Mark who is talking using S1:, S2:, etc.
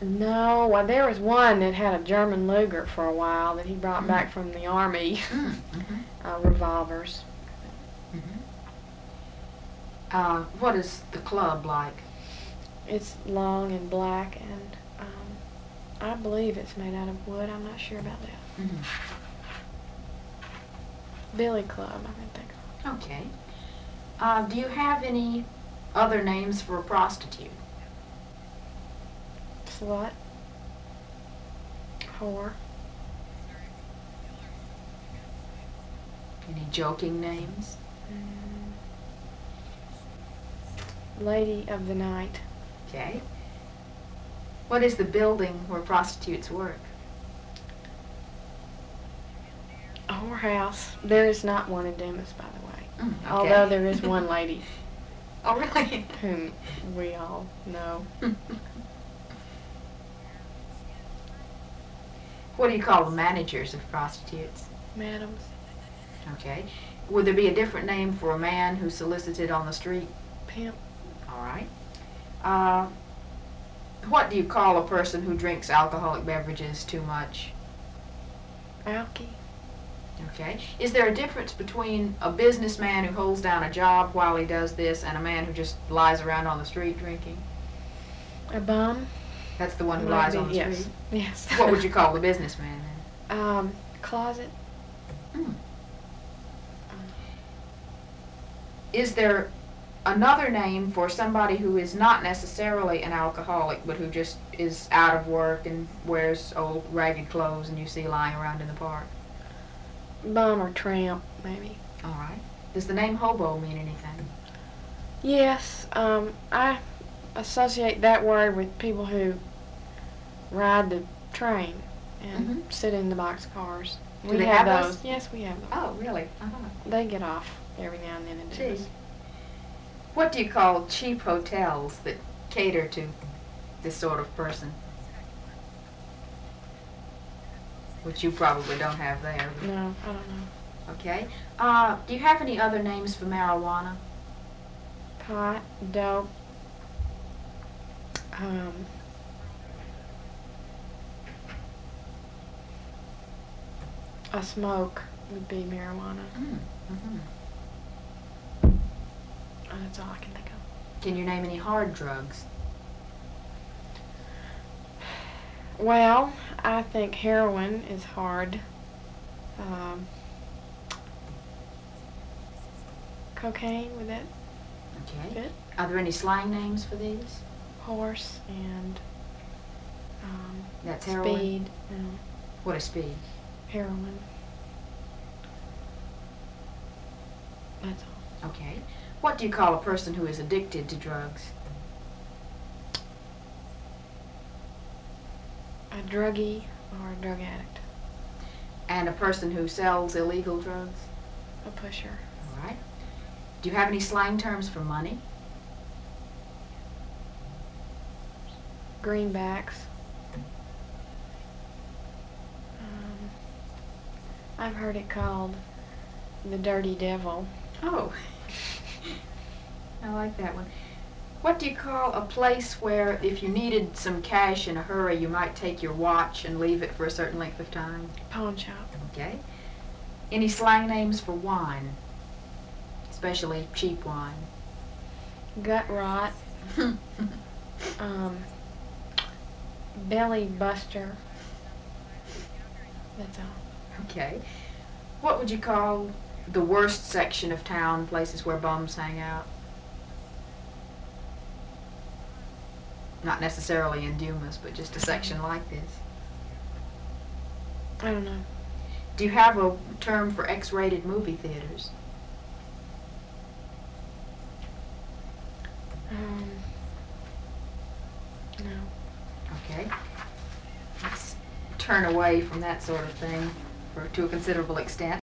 S1: No, well, there was one that had a German Luger for a while that he brought back from the army. Revolvers.
S2: What is the club like?
S1: It's long and black, and I believe it's made out of wood. I'm not sure about that. Billy Club, I can think of.
S2: Okay. Do you have any other names for a prostitute?
S1: Slut. Whore.
S2: Any joking names?
S1: Lady of the Night.
S2: Okay. What is the building where prostitutes work?
S1: A whorehouse. There is not one in Dumas, by the way.
S2: Okay.
S1: Although there is one lady
S2: Oh, really?
S1: whom we all know.
S2: What do you call the managers of prostitutes?
S1: Madams.
S2: Okay. Would there be a different name for a man who solicited on the street?
S1: Pimp.
S2: All right. What do you call a person who drinks alcoholic beverages too much?
S1: Alky.
S2: Okay. Is there a difference between a businessman who holds down a job while he does this and a man who just lies around on the street drinking?
S1: A bum.
S2: That's the one who lies on the
S1: yes.
S2: street?
S1: Yes.
S2: What would you call the businessman then?
S1: Closet.
S2: Is there another name for somebody who is not necessarily an alcoholic but who just is out of work and wears old ragged clothes and you see lying around in the park?
S1: Bum or tramp, maybe.
S2: All right. Does the name hobo mean anything?
S1: Yes. I associate that word with people who ride the train and sit in the box cars.
S2: Do they have those?
S1: Yes, we have those.
S2: Oh, really?
S1: They get off every now and then and do this.
S2: What do you call cheap hotels that cater to this sort of person? Which you probably don't have there.
S1: No, I don't know.
S2: Okay. Do you have any other names for marijuana?
S1: Pot, dope, a smoke would be marijuana. That's all I can think of.
S2: Can you name any hard drugs?
S1: Well, I think heroin is hard. Cocaine, would that
S2: Okay.
S1: fit?
S2: Are there any slang names for these?
S1: Horse and
S2: That's heroin?
S1: speed. No,
S2: What is speed?
S1: heroin. That's all.
S2: Okay. What do you call a person who is addicted to drugs?
S1: A druggie or a drug addict.
S2: And a person who sells illegal drugs?
S1: A pusher.
S2: All right. Do you have any slang terms for money?
S1: Greenbacks. I've heard it called the dirty devil.
S2: Oh. I like that one. What do you call a place where if you needed some cash in a hurry, you might take your watch and leave it for a certain length of time?
S1: Pawn shop.
S2: Okay. Any slang names for wine? Especially cheap wine.
S1: Gut rot. Belly buster. That's all.
S2: Okay. What would you call the worst section of town, places where bums hang out? Not necessarily in Dumas, but just a section like this.
S1: I don't know.
S2: Do you have a term for X-rated movie theaters?
S1: No.
S2: Okay. Let's turn away from that sort of thing to a considerable extent.